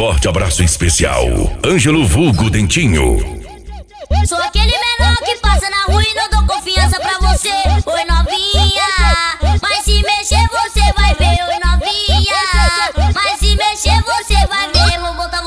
Forte abraço especial, Ângelo Vulgo Dentinho. Sou aquele menor que passa na rua e não dou confiança pra você. Oi novinha, mas se mexer você vai ver. Oi novinha, mas se mexer você vai ver. Vou botar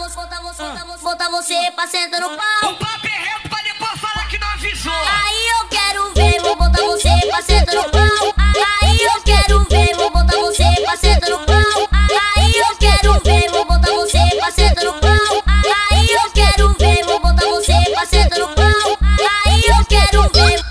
você pra sentar no pau. O papo é reto pra depois falar que não avisou. Aí eu quero ver, vou botar você pra sentar no pau. Aí eu quero ver, vou botar você pra sentar no pau. Aí eu quero ver, vou botar você pra sentar no pau. Aí eu quero ver, vou botar você pra sentar no pau. Aí eu quero ver.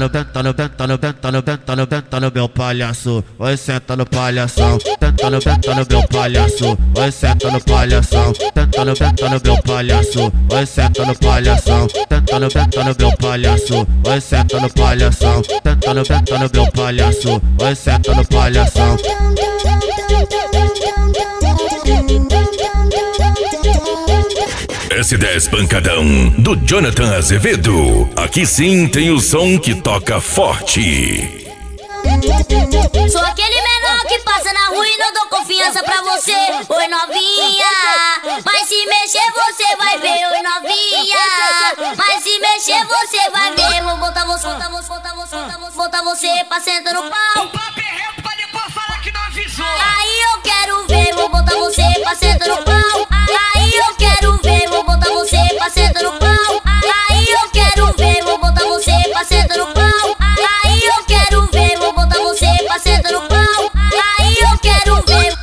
Tenta no meu palhaço, vai senta no palhação. Tenta no meu palhaço, vai senta no palhação. Tenta no meu palhaço, vai senta no palhação. Tenta no meu palhaço, vai senta no palhação. Tenta no meu palhaço, vai senta no palhação. S10 Pancadão, do Jonathan Azevedo. Aqui sim tem o som que toca forte. Sou aquele menor que passa na rua e não dou confiança pra você. Oi novinha, mas se mexer você vai ver. Oi novinha, mas se mexer você vai ver. Vou botar você pra sentar no pau. O papo é reto pra depois falar que não avisou. Aí eu quero ver, vou botar você pra sentar no pau. Aí eu quero ver, vou botar você pra sentar no pau. Aí eu quero ver, vou botar você pra sentar no pau. Aí eu quero ver, vou botar você pra sentar no pau. Aí eu quero ver.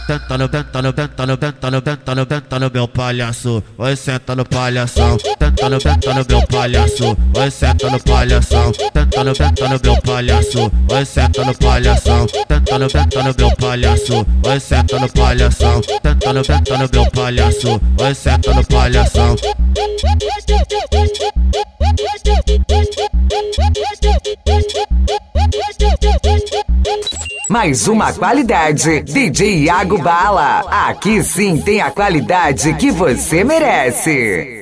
Tenta no meu palhaço, vai senta no palhação. Tenta no meu palhaço, vai senta no palhação. Tenta no meu palhaço, vai senta no palhação. Tenta no meu palhaço, vai senta no palhação. Tenta no meu palhaço, vai senta no palhação. Mais uma qualidade, DJ Iago Bala. Aqui sim tem a qualidade que você merece.